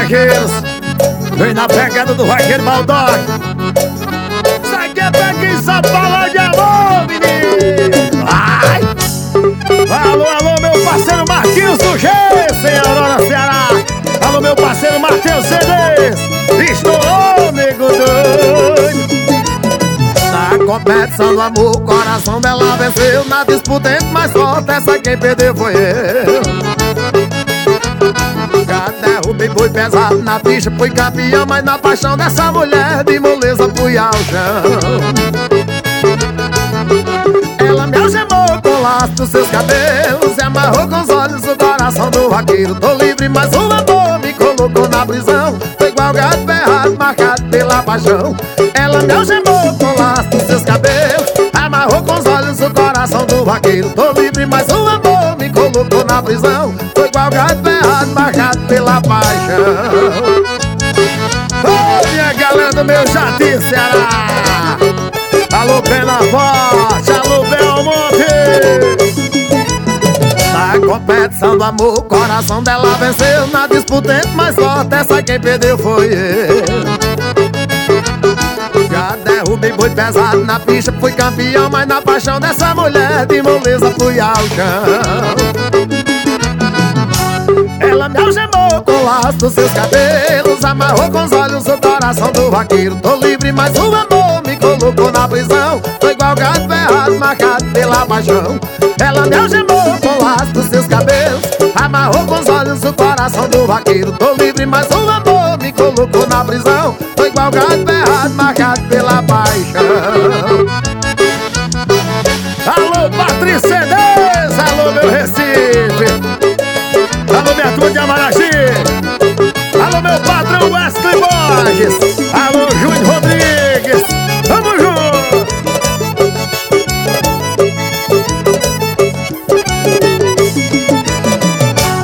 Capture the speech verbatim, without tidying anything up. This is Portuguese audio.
vaqueiros. Vem na pegada do vaqueiro Baldock. Isso aqui é pra quem só fala de amor, menino. Ai! Alô, alô, meu parceiro Marquinhos do G, sem Aurora, Ceará. Alô, meu parceiro Matheus C Ds. Estourou, nego doido. Na competição do amor, o coração dela venceu. Na disputa entre mais forte, essa quem perdeu foi eu. Já derrubei, fui pesado na ficha, fui campeão. Mas na paixão dessa mulher, de moleza fui ao chão. Ela me algemou com o laço dos seus cabelos e amarrou com os olhos o coração do vaqueiro. Tô livre, mas o amor me colocou na prisão. Foi igual gato ferrado, marcado pela paixão. Ela me algemou com o laço dos seus cabelos, amarrou com os olhos o coração do vaqueiro. Tô livre, mas o amor me colocou na prisão. Foi igual gato ferrado, marcado pela paixão. Ô, minha galera do meu Jardim Ceará. Alô, Pena Forte, alô, Belmonte. Na competição do amor, o coração dela venceu. Na disputa entre mais forte, essa quem perdeu foi eu. Já derrubei boi pesado na ficha, fui campeão. Mas na paixão dessa mulher, de moleza fui ao chão. Ela me algemou com o laço dos seus cabelos, amarrou com os olhos o coração do vaqueiro. Tô livre, mas o amor me colocou na prisão. Foi igual gato ferrado, marcado pela paixão. Ela me algemou com o laço dos seus cabelos, amarrou com os olhos o coração do vaqueiro. Tô livre, mas o amor me colocou na prisão. Foi igual gato ferrado, marcado pela paixão. Alô, Patrícia C Ds, alô, meu Recife. Alô, minha turma de Amaragi. Alô, meu patrão Wesley Borges. Alô, Júnior Rodrigues.